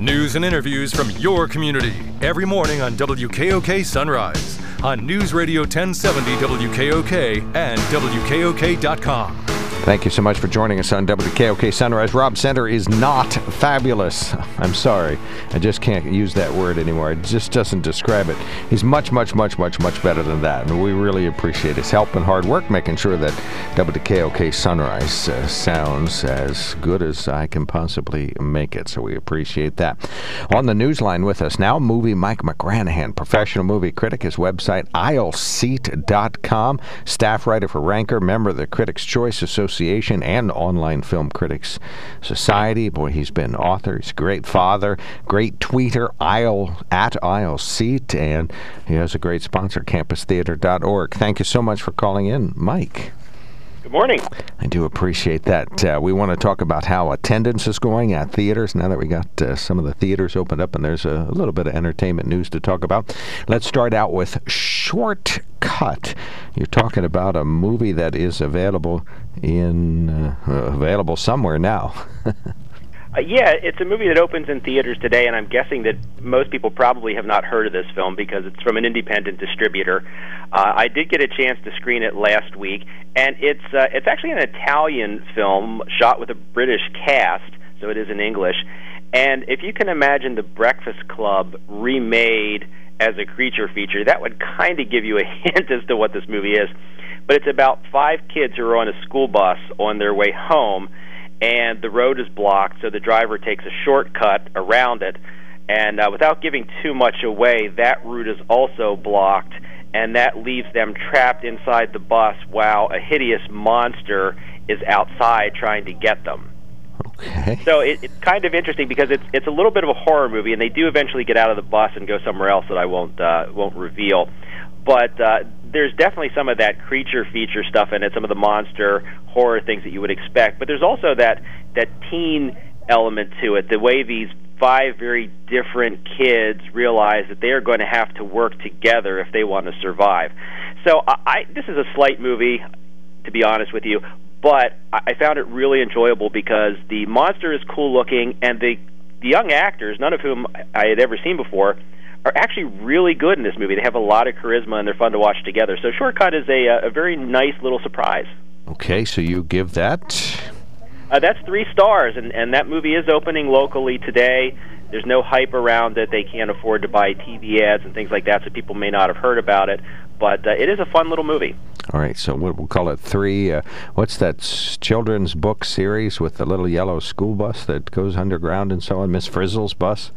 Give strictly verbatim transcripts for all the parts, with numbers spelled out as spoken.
News and interviews from your community every morning on W K O K Sunrise, on News Radio ten seventy W K O K and W K O K dot com. Thank you so much for joining us on W K O K Sunrise. Rob Center is not fabulous. I'm sorry. I just can't use that word anymore. It just doesn't describe it. He's much, much, much, much, much better than that. And we really appreciate his help and hard work making sure that W K O K Sunrise uh, sounds as good as I can possibly make it. So we appreciate that. On the newsline with us now, movie Mike McGranahan, professional movie critic. His website, aisle seat dot com. Staff writer for Ranker, member of the Critics' Choice Association and Online Film Critics Society. Boy, he's been author. He's a great father, great tweeter, aisle at aisle seat, and he has a great sponsor, campus theater dot org. Thank you so much for calling in, Mike. Good morning. I do appreciate that. Uh, we want to talk about how attendance is going at theaters now that we got uh, some of the theaters opened up, and there's a, a little bit of entertainment news to talk about. Let's start out with Shortcut. You're talking about a movie that is available in uh, uh, available somewhere now. Uh, yeah, it's a movie that opens in theaters today, and I'm guessing that most people probably have not heard of this film because it's from an independent distributor. Uh, I did get a chance to screen it last week, and it's uh, it's actually an Italian film shot with a British cast, so it is in English. And if you can imagine The Breakfast Club remade as a creature feature, that would kind of give you a hint as to what this movie is. But it's about five kids who are on a school bus on their way home, and the road is blocked, so the driver takes a shortcut around it. And uh, without giving too much away, that route is also blocked, and that leaves them trapped inside the bus while a hideous monster is outside trying to get them. Okay. So it, it's kind of interesting because it's it's a little bit of a horror movie, and they do eventually get out of the bus and go somewhere else that I won't uh, won't reveal. But uh, there's definitely some of that creature feature stuff in it, some of the monster horror things that you would expect. But there's also that that teen element to it, the way these five very different kids realize that they are going to have to work together if they want to survive. So I, I this is a slight movie, to be honest with you, but I found it really enjoyable because the monster is cool looking, and the the young actors, none of whom I had ever seen before, are actually really good in this movie. They have a lot of charisma, and they're fun to watch together. So Shortcut is a, a very nice little surprise. Okay, so you give that? Uh, that's three stars, and, and that movie is opening locally today. There's no hype around it. They can't afford to buy T V ads and things like that, so people may not have heard about it. But uh, it is a fun little movie. All right, so we'll call it three. Uh, what's that s- children's book series with the little yellow school bus that goes underground and so on? Miss Frizzle's bus?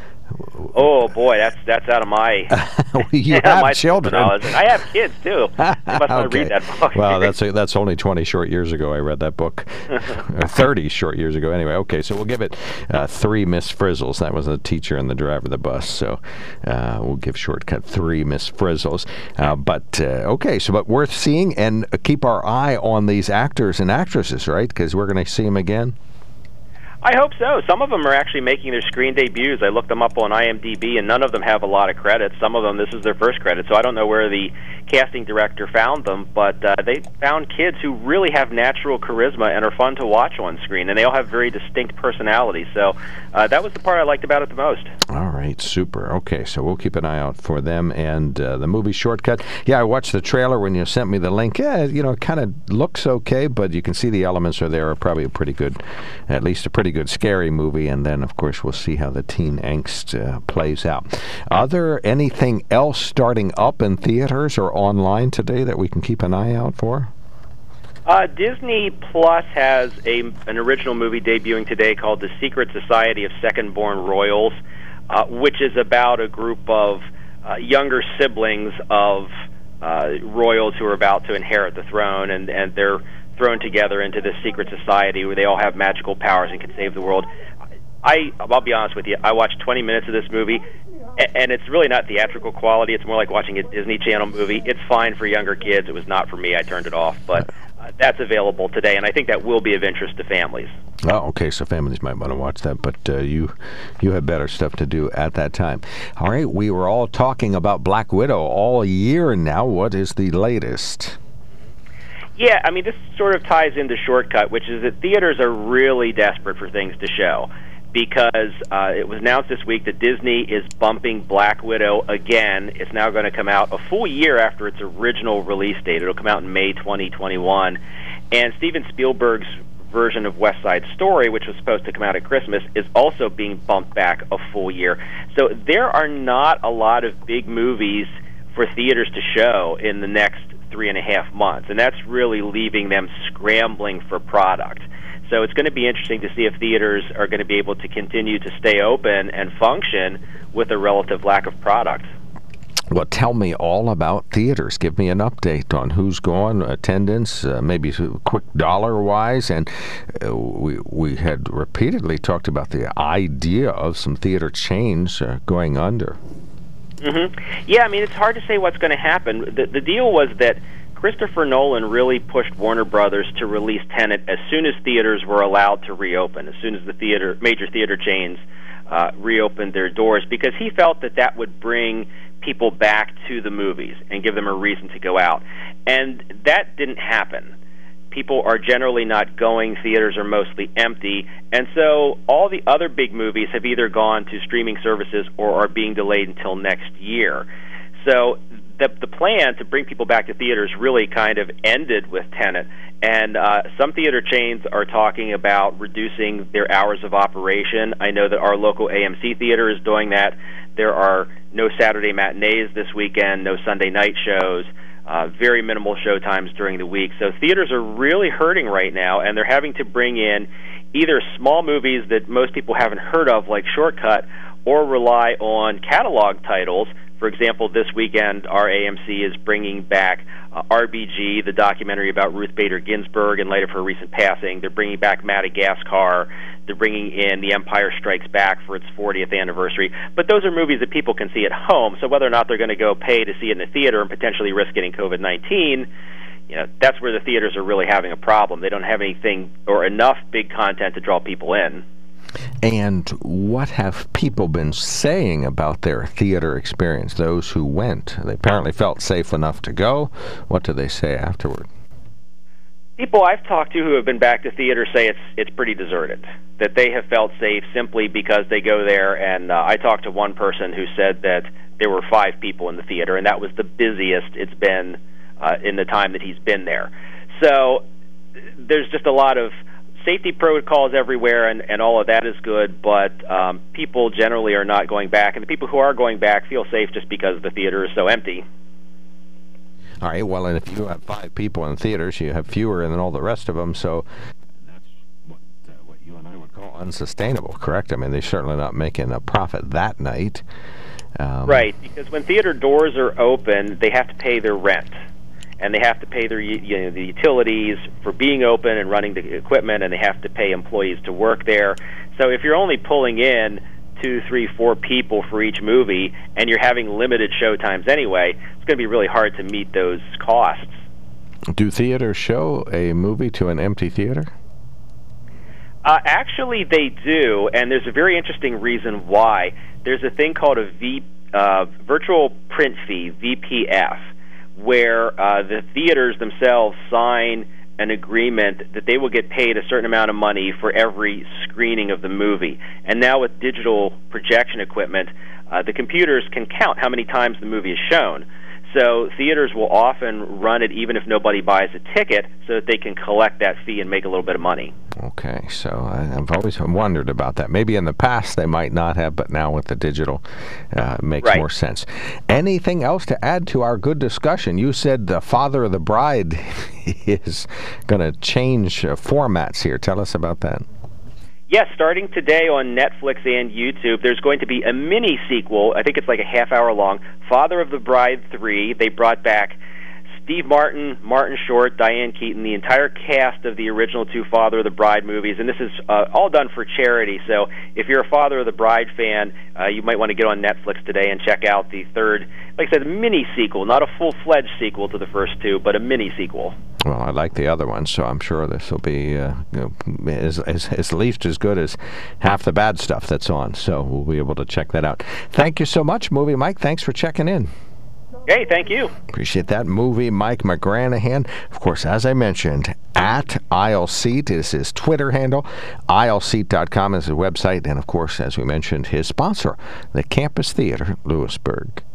Oh boy, that's that's out of my. You have my children. I have kids too. I must not Okay. read that book. Well, that's a, that's only twenty short years ago. I read that book, or thirty short years ago. Anyway, okay, so we'll give it uh, three Miss Frizzles. That was the teacher and the driver of the bus. So uh, we'll give Shortcut three Miss Frizzles. Uh, but uh, okay, so but worth seeing, and uh, keep our eye on these actors and actresses, right? Because we're going to see them again. I hope so. Some of them are actually making their screen debuts. I looked them up on I M D B, and none of them have a lot of credits. Some of them, this is their first credit, so I don't know where the casting director found them, but uh, they found kids who really have natural charisma and are fun to watch on screen, and they all have very distinct personalities. So uh, that was the part I liked about it the most. All right, super. Okay, so we'll keep an eye out for them and uh, the movie Shortcut. Yeah, I watched the trailer when you sent me the link. Yeah, you know, it kind of looks okay, but you can see the elements are there. Are probably a pretty good, at least a pretty good scary movie, and then, of course, we'll see how the teen angst uh, plays out. Are there anything else starting up in theaters or online today that we can keep an eye out for? Uh, Disney Plus has a an original movie debuting today called The Secret Society of Second-Born Royals, uh, which is about a group of uh, younger siblings of uh, royals who are about to inherit the throne, and, and they're thrown together into this secret society where they all have magical powers and can save the world. I, I'll be honest with you, I watched twenty minutes of this movie, and it's really not theatrical quality. It's more like watching a Disney Channel movie. It's fine for younger kids. It was not for me. I turned it off, but uh, that's available today, and I think that will be of interest to families. Oh, okay, so families might want to watch that, but uh, you you have better stuff to do at that time. All right, we were all talking about Black Widow all year now. What is the latest? Yeah, I mean, this sort of ties into Shortcut, which is that theaters are really desperate for things to show. because uh, it was announced this week that Disney is bumping Black Widow again. It's now going to come out a full year after its original release date. It'll come out in May twenty twenty-one. And Steven Spielberg's version of West Side Story, which was supposed to come out at Christmas, is also being bumped back a full year. So there are not a lot of big movies for theaters to show in the next three and a half months, and that's really leaving them scrambling for product. So it's going to be interesting to see if theaters are going to be able to continue to stay open and function with a relative lack of product. Well, tell me all about theaters. Give me an update on who's going, attendance, uh, maybe quick dollar-wise. And uh, we we had repeatedly talked about the idea of some theater chains uh, going under. Mm-hmm. Yeah, I mean, it's hard to say what's going to happen. The, the deal was that Christopher Nolan really pushed Warner Brothers to release Tenet as soon as theaters were allowed to reopen, as soon as the theater major theater chains uh, reopened their doors, because he felt that that would bring people back to the movies and give them a reason to go out. And that didn't happen. People are generally not going. Theaters are mostly empty. And so all the other big movies have either gone to streaming services or are being delayed until next year. So the the plan to bring people back to theaters really kind of ended with Tenet. And uh, some theater chains are talking about reducing their hours of operation. I know that our local A M C theater is doing that. There are no Saturday matinees this weekend, no Sunday night shows, uh, very minimal show times during the week. So theaters are really hurting right now, and they're having to bring in either small movies that most people haven't heard of, like Shortcut, or rely on catalog titles. For example, this weekend, our A M C is bringing back uh, R B G, the documentary about Ruth Bader Ginsburg in light of her recent passing. They're bringing back Madagascar. They're bringing in The Empire Strikes Back for its fortieth anniversary. But those are movies that people can see at home, so whether or not they're going to go pay to see it in the theater and potentially risk getting COVID nineteen, you know, that's where the theaters are really having a problem. They don't have anything or enough big content to draw people in. And what have people been saying about their theater experience, those who went? They apparently felt safe enough to go. What do they say afterward? People I've talked to who have been back to theater say it's it's pretty deserted, that they have felt safe simply because they go there. And uh, I talked to one person who said that there were five people in the theater, and that was the busiest it's been uh, in the time that he's been there. So there's just a lot of safety protocols everywhere, and, and all of that is good, but um, people generally are not going back, and the people who are going back feel safe just because the theater is so empty. All right, well, and if you have five people in theaters, you have fewer than all the rest of them, so that's what, uh, what you and I would call unsustainable, correct? I mean, they're certainly not making a profit that night. Um, right, because when theater doors are open, they have to pay their rent. And they have to pay their you know, the utilities for being open and running the equipment, and they have to pay employees to work there. So if you're only pulling in two, three, four people for each movie, and you're having limited show times anyway, it's going to be really hard to meet those costs. Do theaters show a movie to an empty theater? Uh, actually, they do, and there's a very interesting reason why. There's a thing called a v, uh, virtual print fee, V P F, where uh, the theaters themselves sign an agreement that they will get paid a certain amount of money for every screening of the movie. And now with digital projection equipment, uh, the computers can count how many times the movie is shown. So theaters will often run it even if nobody buys a ticket, so that they can collect that fee and make a little bit of money. Okay, so I, I've always wondered about that. Maybe in the past they might not have, but now with the digital, uh, it makes right. more sense. Anything else to add to our good discussion? You said the Father of the Bride is going to change uh, formats here. Tell us about that. Yes, starting today on Netflix and YouTube, there's going to be a mini sequel. I think it's like a half hour long. Father of the Bride three. They brought back Steve Martin, Martin Short, Diane Keaton, the entire cast of the original two Father of the Bride movies, and this is uh, all done for charity. So if you're a Father of the Bride fan, uh, you might want to get on Netflix today and check out the third, like I said, mini sequel, not a full-fledged sequel to the first two, but a mini sequel. Well, I like the other one, so I'm sure this will be uh, you know, as, as, as least as good as half the bad stuff that's on. So we'll be able to check that out. Thank you so much, Movie Mike. Thanks for checking in. Hey, thank you. Appreciate that. Movie Mike McGranahan. Of course, as I mentioned, at Aisle Seat is his Twitter handle. aisle seat dot com is his website. And, of course, as we mentioned, his sponsor, the Campus Theater, Lewisburg.